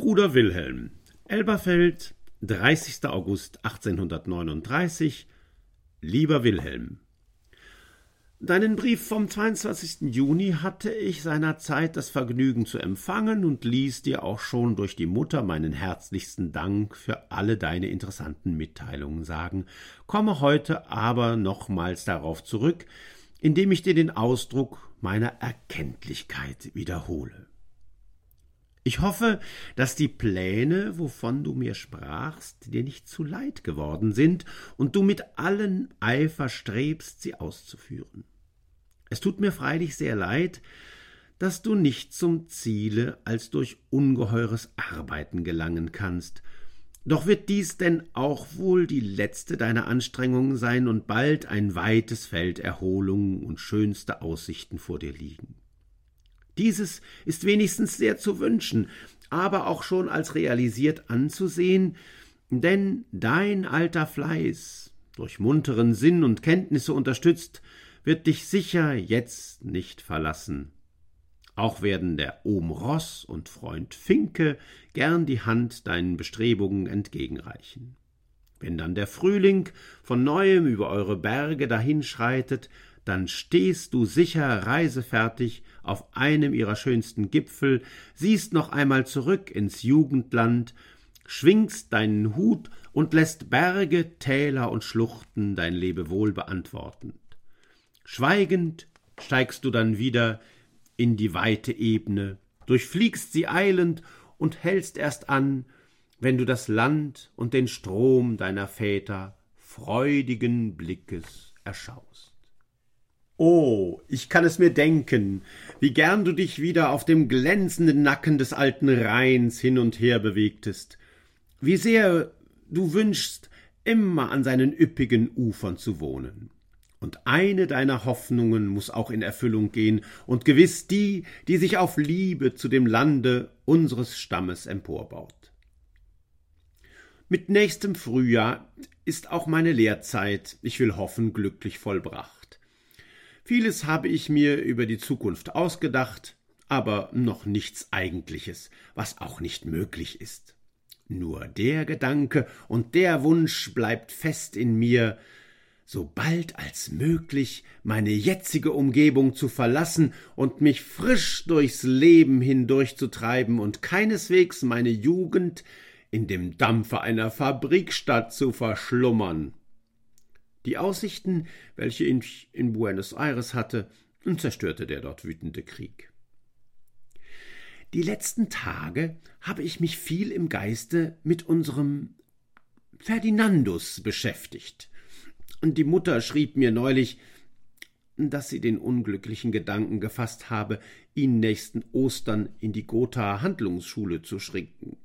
Bruder Wilhelm, Elberfeld, 30. August 1839. Lieber Wilhelm, deinen Brief vom 22. Juni hatte ich seinerzeit das Vergnügen zu empfangen und ließ dir auch schon durch die Mutter meinen herzlichsten Dank für alle deine interessanten Mitteilungen sagen, komme heute aber nochmals darauf zurück, indem ich dir den Ausdruck meiner Erkenntlichkeit wiederhole. Ich hoffe, dass die Pläne, wovon du mir sprachst, dir nicht zu leid geworden sind und du mit allen Eifer strebst, sie auszuführen. Es tut mir freilich sehr leid, dass du nicht zum Ziele als durch ungeheures Arbeiten gelangen kannst. Doch wird dies denn auch wohl die letzte deiner Anstrengungen sein und bald ein weites Feld Erholung und schönste Aussichten vor dir liegen. Dieses ist wenigstens sehr zu wünschen, aber auch schon als realisiert anzusehen, denn dein alter Fleiß, durch munteren Sinn und Kenntnisse unterstützt, wird dich sicher jetzt nicht verlassen. Auch werden der Ohm Ross und Freund Finke gern die Hand deinen Bestrebungen entgegenreichen. Wenn dann der Frühling von neuem über eure Berge dahinschreitet, dann stehst du sicher reisefertig auf einem ihrer schönsten Gipfel, siehst noch einmal zurück ins Jugendland, schwingst deinen Hut und lässt Berge, Täler und Schluchten dein Lebewohl beantworten. Schweigend steigst du dann wieder in die weite Ebene, durchfliegst sie eilend und hältst erst an, wenn du das Land und den Strom deiner Väter freudigen Blickes erschaust. Oh, ich kann es mir denken, wie gern du dich wieder auf dem glänzenden Nacken des alten Rheins hin und her bewegtest, wie sehr du wünschst, immer an seinen üppigen Ufern zu wohnen. Und eine deiner Hoffnungen muß auch in Erfüllung gehen, und gewiss die, die sich auf Liebe zu dem Lande unseres Stammes emporbaut. Mit nächstem Frühjahr ist auch meine Lehrzeit, ich will hoffen, glücklich vollbracht. Vieles habe ich mir über die Zukunft ausgedacht, aber noch nichts Eigentliches, was auch nicht möglich ist. Nur der Gedanke und der Wunsch bleibt fest in mir, so bald als möglich meine jetzige Umgebung zu verlassen und mich frisch durchs Leben hindurchzutreiben und keineswegs meine Jugend in dem Dampfe einer Fabrikstadt zu verschlummern. Die Aussichten, welche ich in Buenos Aires hatte, zerstörte der dort wütende Krieg. Die letzten Tage habe ich mich viel im Geiste mit unserem Ferdinandus beschäftigt. Und die Mutter schrieb mir neulich, dass sie den unglücklichen Gedanken gefasst habe, ihn nächsten Ostern in die Gothaer Handlungsschule zu schicken.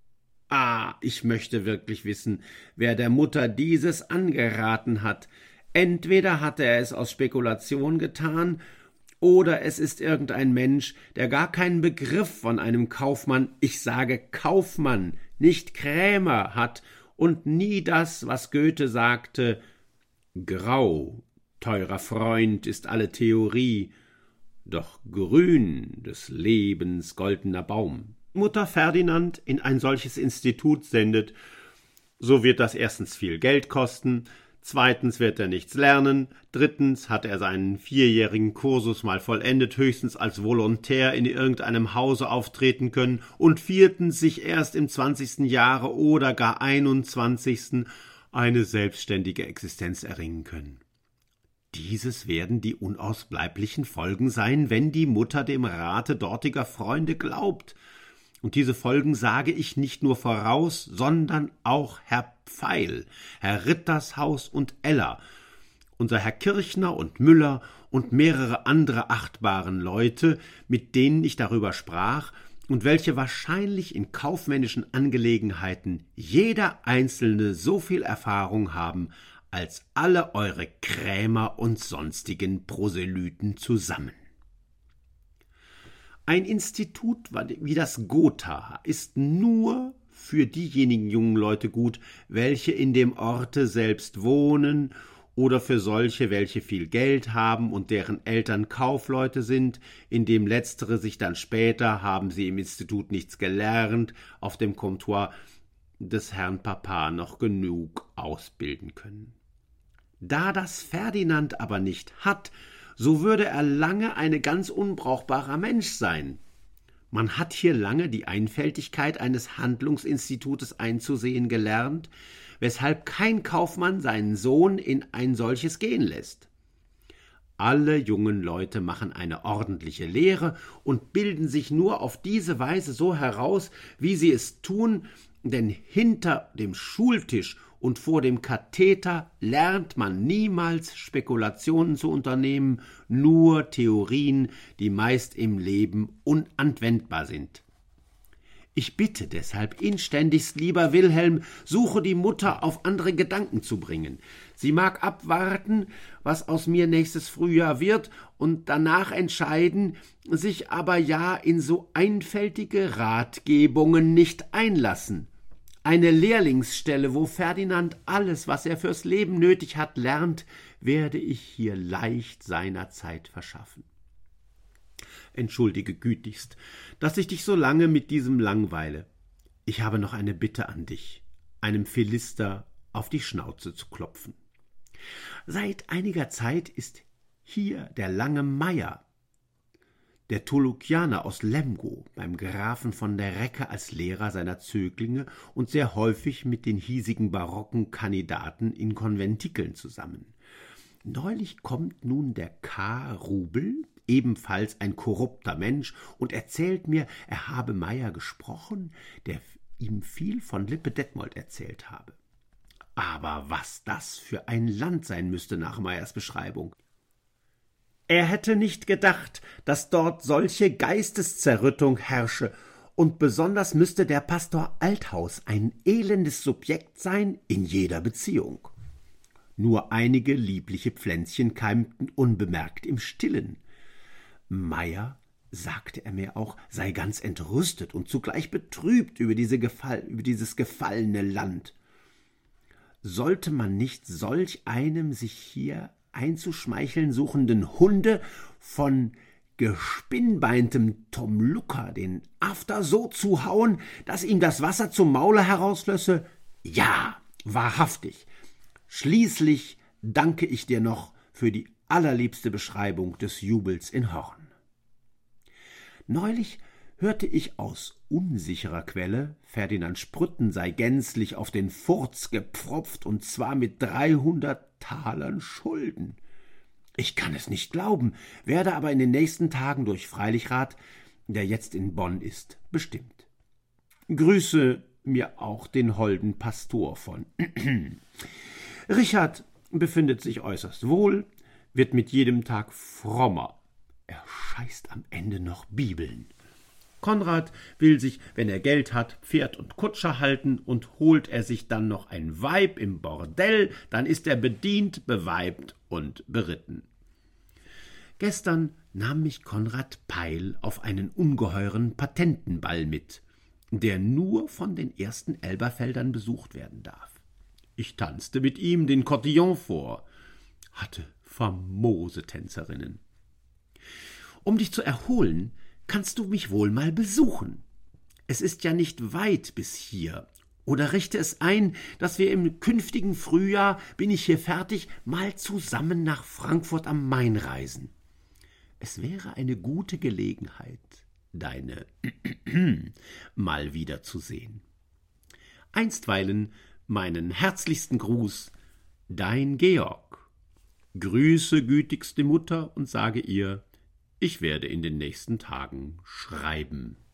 Ich möchte wirklich wissen, wer der Mutter dieses angeraten hat. Entweder hat er es aus Spekulation getan, oder es ist irgendein Mensch, der gar keinen Begriff von einem Kaufmann, ich sage Kaufmann, nicht Krämer hat und nie das, was Goethe sagte, grau, teurer Freund, ist alle Theorie, doch grün des Lebens goldener Baum. Mutter Ferdinand in ein solches Institut sendet, so wird das erstens viel Geld kosten, zweitens wird er nichts lernen, drittens hat er seinen 4-jährigen Kursus mal vollendet, höchstens als Volontär in irgendeinem Hause auftreten können und viertens sich erst im 20. Jahre oder gar 21. eine selbstständige Existenz erringen können. Dieses werden die unausbleiblichen Folgen sein, wenn die Mutter dem Rate dortiger Freunde glaubt. Und diese Folgen sage ich nicht nur voraus, sondern auch Herr Pfeil, Herr Rittershaus und Eller, unser Herr Kirchner und Müller und mehrere andere achtbaren Leute, mit denen ich darüber sprach und welche wahrscheinlich in kaufmännischen Angelegenheiten jeder Einzelne so viel Erfahrung haben als alle eure Krämer und sonstigen Proselyten zusammen. Ein Institut wie das Gotha ist nur für diejenigen jungen Leute gut, welche in dem Orte selbst wohnen oder für solche, welche viel Geld haben und deren Eltern Kaufleute sind, indem letztere sich dann später, haben sie im Institut nichts gelernt, auf dem Comptoir des Herrn Papa noch genug ausbilden können. Da das Ferdinand aber nicht hat, so würde er lange ein ganz unbrauchbarer Mensch sein. Man hat hier lange die Einfältigkeit eines Handlungsinstitutes einzusehen gelernt, weshalb kein Kaufmann seinen Sohn in ein solches gehen lässt. Alle jungen Leute machen eine ordentliche Lehre und bilden sich nur auf diese Weise so heraus, wie sie es tun, denn hinter dem Schultisch und vor dem Katheter lernt man niemals Spekulationen zu unternehmen, nur Theorien, die meist im Leben unanwendbar sind. Ich bitte deshalb inständigst, lieber Wilhelm, suche die Mutter auf andere Gedanken zu bringen. Sie mag abwarten, was aus mir nächstes Frühjahr wird, und danach entscheiden, sich aber ja in so einfältige Ratgebungen nicht einlassen. Eine Lehrlingsstelle, wo Ferdinand alles, was er fürs Leben nötig hat, lernt, werde ich hier leicht seiner Zeit verschaffen. Entschuldige gütigst, dass ich dich so lange mit diesem langweile. Ich habe noch eine Bitte an dich, einem Philister auf die Schnauze zu klopfen. Seit einiger Zeit ist hier der lange Meier, der Tolukianer aus Lemgo, beim Grafen von der Recke als Lehrer seiner Zöglinge und sehr häufig mit den hiesigen barocken Kandidaten in Konventikeln zusammen. Neulich kommt nun der K. Rubel, ebenfalls ein korrupter Mensch, und erzählt mir, er habe Meier gesprochen, der ihm viel von Lippe Detmold erzählt habe. Aber was das für ein Land sein müsste nach Meiers Beschreibung. Er hätte nicht gedacht, dass dort solche Geisteszerrüttung herrsche, und besonders müsste der Pastor Althaus ein elendes Subjekt sein in jeder Beziehung. Nur einige liebliche Pflänzchen keimten unbemerkt im Stillen. Meier, sagte er mir auch, sei ganz entrüstet und zugleich betrübt über dieses gefallene Land. Sollte man nicht solch einem sich hier einzuschmeicheln suchenden Hunde von gespinnbeintem Tom Lucker den After so zuhauen, dass ihm das Wasser zum Maule herauslösse? Ja, wahrhaftig. Schließlich danke ich dir noch für die allerliebste Beschreibung des Jubels in Horn. Neulich hörte ich aus unsicherer Quelle, Ferdinand Sprütten sei gänzlich auf den Furz gepfropft, und zwar mit 300 Talern Schulden. Ich kann es nicht glauben, werde aber in den nächsten Tagen durch Freilichrath, der jetzt in Bonn ist, bestimmt. Grüße mir auch den holden Pastor von. Richard befindet sich äußerst wohl, wird mit jedem Tag frommer. Er scheißt am Ende noch Bibeln. Konrad will sich, wenn er Geld hat, Pferd und Kutscher halten, und holt er sich dann noch ein Weib im Bordell, dann ist er bedient, beweibt und beritten. Gestern nahm mich Konrad Peil auf einen ungeheuren Patentenball mit, der nur von den ersten Elberfeldern besucht werden darf. Ich tanzte mit ihm den Cotillon vor, hatte famose Tänzerinnen. Um dich zu erholen, kannst du mich wohl mal besuchen. Es ist ja nicht weit bis hier. Oder richte es ein, dass wir im künftigen Frühjahr, bin ich hier fertig, mal zusammen nach Frankfurt am Main reisen. Es wäre eine gute Gelegenheit, deine mal wiederzusehen. Einstweilen meinen herzlichsten Gruß, dein Georg. Grüße gütigste Mutter und sage ihr, ich werde in den nächsten Tagen schreiben.